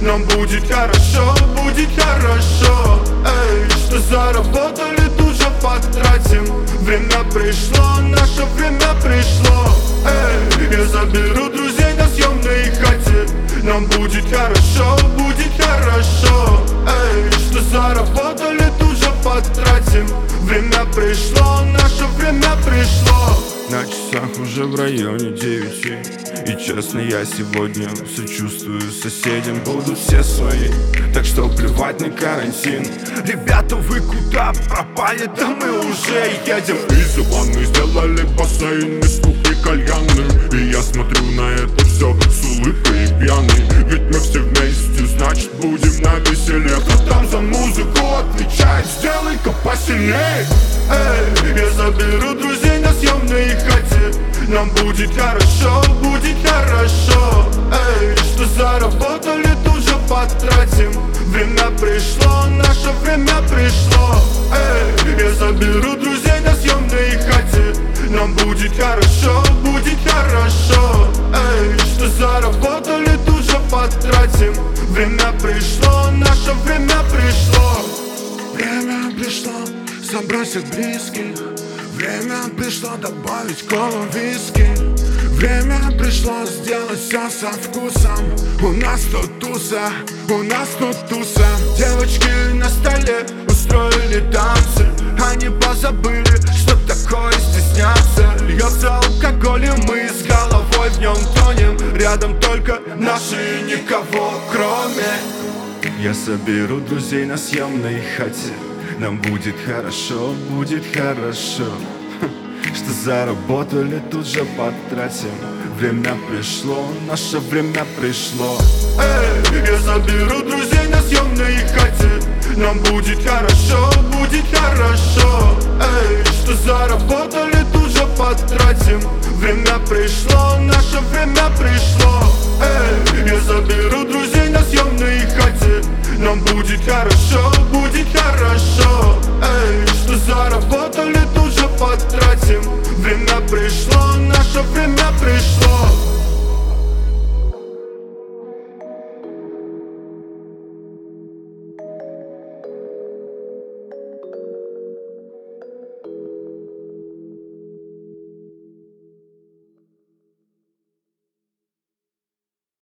нам будет хорошо, будет хорошо. Эй, что заработали, тут же потратим. Время пришло, наше время пришло. Эй, я заберу друзей на съемной хате. Нам будет хорошо, будет хорошо. Эй, что заработали, тут же потратим. Время пришло, наше время пришло. На часах уже в районе 9. И честно, я сегодня сочувствую соседям. Будут все свои, так что плевать на карантин. Ребята, вы куда пропали? Да мы уже едем. Из ванны сделали бассейн из трубы кальянной. И я смотрю на это все с улыбкой и пьяный. Ведь мы все вместе, значит будем на веселе. Кто там за музыку отвечает, сделай-ка посильней. Эй, я заберу друзей на съемной хате. Нам будет хорошо, будет хорошо. Эй, что заработали, тут же потратим. Время пришло, наше время пришло. Эй, я заберу друзей на съемной хате. Нам будет хорошо, будет хорошо. Эй, что заработали, тут же потратим. Время пришло, наше время пришло. Время пришло собрать всех близких. Время пришло добавить колу виски. Время пришло сделать все со вкусом. У нас тут туса, у нас тут туса. Девочки на столе устроили танцы. Они позабыли, что такое стесняться. Льется алкоголь, и мы с головой в нем тонем. Рядом только наши, никого кроме. Я соберу друзей на съемной хате. Нам будет хорошо, будет хорошо. Что заработали, тут же потратим. Время пришло, наше время пришло. Эй, я заберу друзей на съемной хате. Нам будет хорошо, будет хорошо. Эй, что заработали, тут же потратим. Время пришло, наше время пришло. Эй, я заберу друзей на съемной хате. Нам будет хорошо, будет хорошо. Эй, что заработали, тут же потратим. Время пришло, наше время пришло.